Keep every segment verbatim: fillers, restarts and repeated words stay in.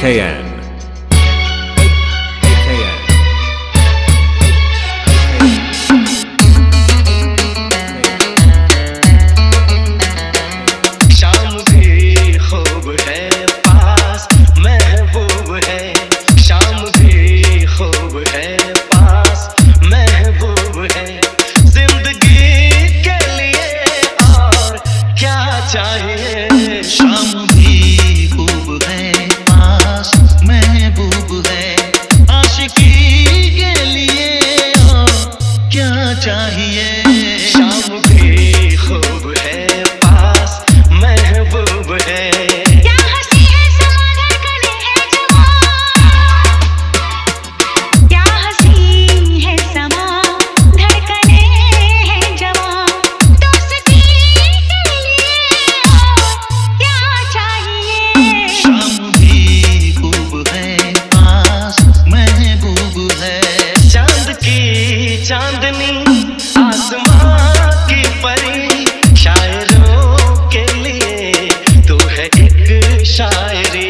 K N. चाहिए शाम भी खूब है पास महबूब है आशिकी के लिए और क्या चाहिए शाम भी खूब है पास महबूब है क्या हंसी है समा धड़कने है जवां क्या हंसी है समा धड़कने है जवां दोस्ती शाम भी खूब है पास महबूब है चांद की चांदनी आसमां की परी शायरों के लिए तो है एक शायरी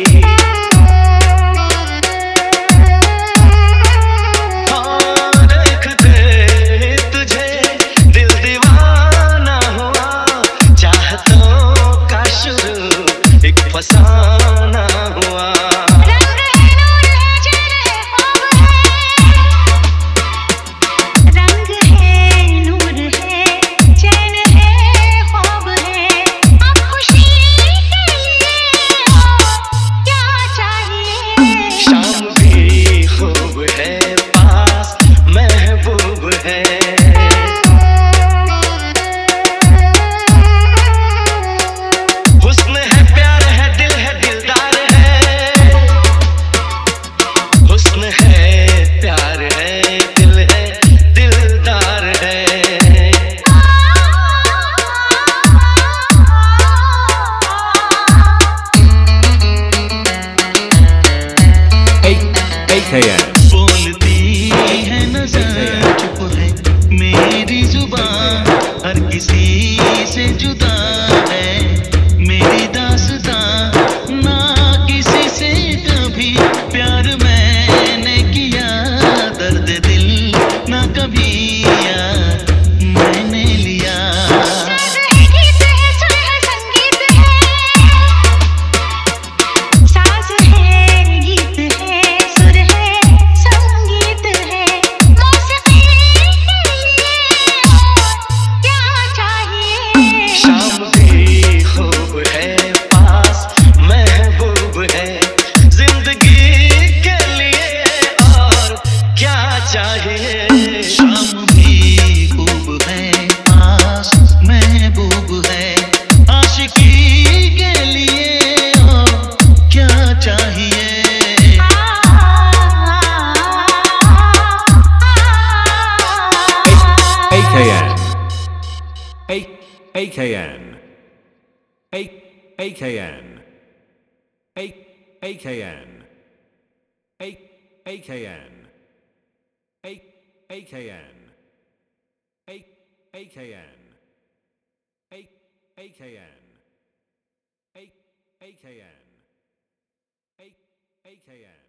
हाँ देखते तुझे दिल दीवाना हुआ चाहतों का शुरू एक फसाना हुआ रंग है नूर है चैन है ख्वाब है रंग है नूर है चैन है ख्वाब है अब खुशी के लिए क्या चाहिए शाम भी खूब है पास महबूब है हुस्न है प्यार है दिल है दिलदार है हुस्न है प्यार है दिल है दिलदार है A K N. बोलती है नजर चुप है मेरी जुबान हर किसी से जुदा है मेरी दास्तां ना किसी से कभी प्यार मैंने किया दर्द दिल ना कभी यार मैंने लिया साज है गीत है सुर है संगीत है साज है गीत है सुर है संगीत है मौसीकी के लिए क्या चाहिए शाम भी खूब है पास महबूब है जिंदगी के लिए और क्या चाहिए शाम भी खूब है पास महबूब है आशिकी के लिए और क्या चाहिए A K N. A A K N. A A K N. A A K N. A A K N. A A K N. A A K N. A A K N. A A K N. A A K N.